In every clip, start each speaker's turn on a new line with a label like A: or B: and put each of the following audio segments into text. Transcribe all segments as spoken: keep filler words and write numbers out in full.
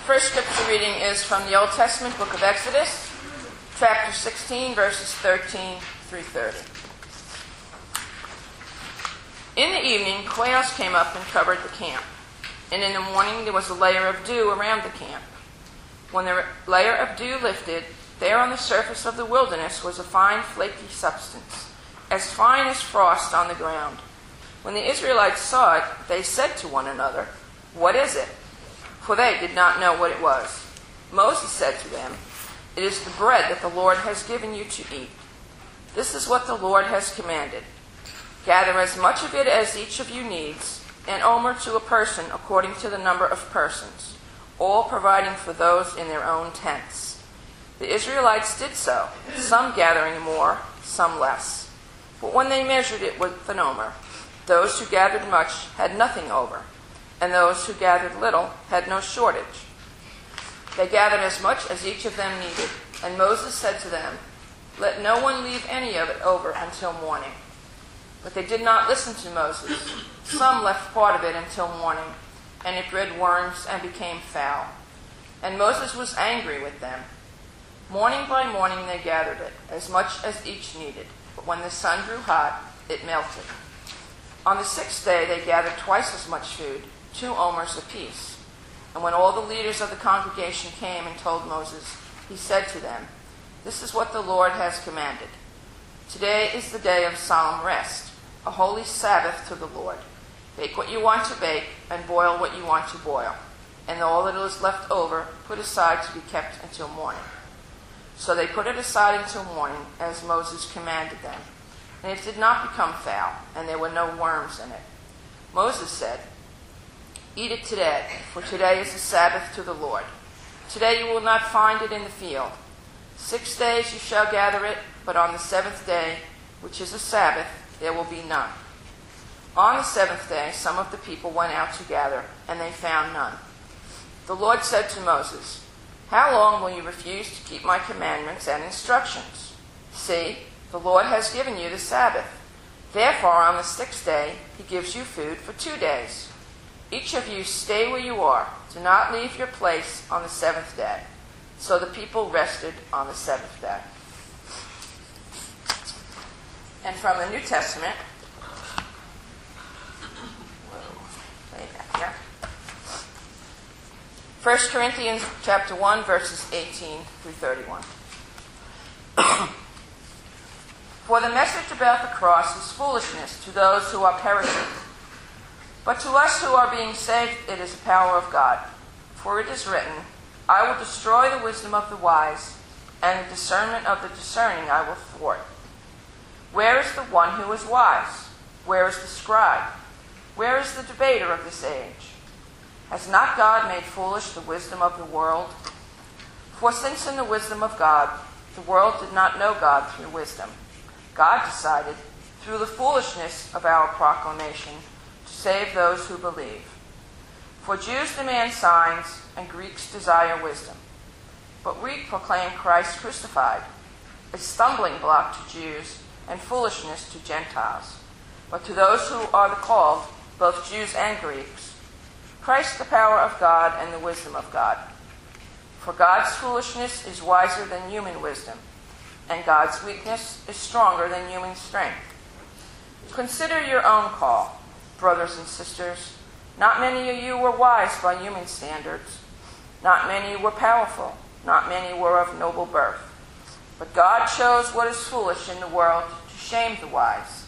A: first scripture reading is from the Old Testament book of Exodus, chapter sixteen, verses thirteen through thirty. In the evening, quails came up and covered the camp, and in the morning there was a layer of dew around the camp. When the layer of dew lifted, there on the surface of the wilderness was a fine flaky substance, as fine as frost on the ground. When the Israelites saw it, they said to one another, "What is it?" For they did not know what it was. Moses said to them, "It is the bread that the Lord has given you to eat. This is what the Lord has commanded. Gather as much of it as each of you needs, an omer to a person according to the number of persons, all providing for those in their own tents." The Israelites did so, some gathering more, some less. But when they measured it with an omer, those who gathered much had nothing over, and those who gathered little had no shortage. They gathered as much as each of them needed, and Moses said to them, "Let no one leave any of it over until morning." But they did not listen to Moses. Some left part of it until morning, and it bred worms and became foul. And Moses was angry with them. Morning by morning they gathered it, as much as each needed. But when the sun grew hot, it melted. On the sixth day they gathered twice as much food, two omers apiece. And when all the leaders of the congregation came and told Moses, he said to them, "This is what the Lord has commanded. Today is the day of solemn rest, a holy Sabbath to the Lord. Bake what you want to bake and boil what you want to boil, and all that is left over put aside to be kept until morning." So they put it aside until morning, as Moses commanded them. And it did not become foul, and there were no worms in it. Moses said, "Eat it today, for today is the Sabbath to the Lord. Today you will not find it in the field. Six days you shall gather it, but on the seventh day, which is a Sabbath, there will be none." On the seventh day, some of the people went out to gather, and they found none. The Lord said to Moses, "How long will you refuse to keep my commandments and instructions? See, the Lord has given you the Sabbath. Therefore, on the sixth day, he gives you food for two days. Each of you stay where you are. Do not leave your place on the seventh day." So the people rested on the seventh day. And from the New Testament, whoa, way back here. First Corinthians chapter one, verses eighteen through thirty-one. "For the message about the cross is foolishness to those who are perishing. But to us who are being saved, it is the power of God. For it is written, 'I will destroy the wisdom of the wise, and the discernment of the discerning I will thwart.' Where is the one who is wise? Where is the scribe? Where is the debater of this age? Has not God made foolish the wisdom of the world? For since in the wisdom of God, the world did not know God through wisdom, God decided, through the foolishness of our proclamation, to save those who believe. For Jews demand signs, and Greeks desire wisdom. But we proclaim Christ crucified, a stumbling block to Jews and foolishness to Gentiles. But to those who are the called, both Jews and Greeks, Christ the power of God and the wisdom of God. For God's foolishness is wiser than human wisdom, and God's weakness is stronger than human strength. Consider your own call, brothers and sisters. Not many of you were wise by human standards. Not many were powerful. Not many were of noble birth. But God chose what is foolish in the world to shame the wise.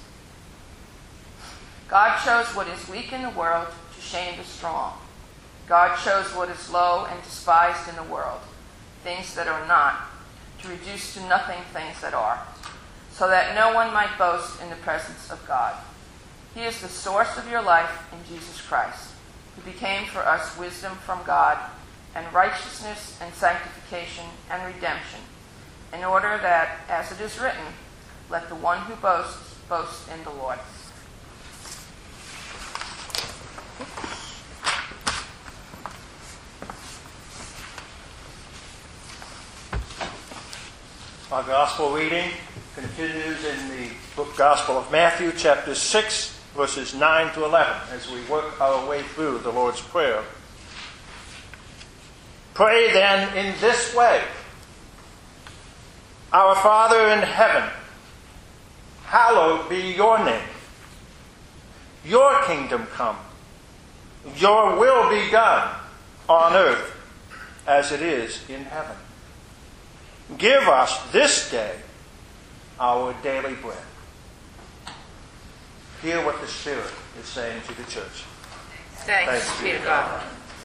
A: God chose what is weak in the world to shame the strong. God chose what is low and despised in the world, things that are not, to reduce to nothing things that are, so that no one might boast in the presence of God. He is the source of your life in Jesus Christ, who became for us wisdom from God and righteousness and sanctification and redemption, in order that, as it is written, let the one who boasts boast in the Lord."
B: Our gospel reading continues in the book Gospel of Matthew, chapter six, verses nine to eleven, as we work our way through the Lord's Prayer. Pray then in this way. Our Father in heaven, hallowed be your name. Your kingdom come. Your will be done on earth as it is in heaven. Give us this day our daily bread. Hear what the Spirit is saying to the church.
A: Thanks, Thanks be to God.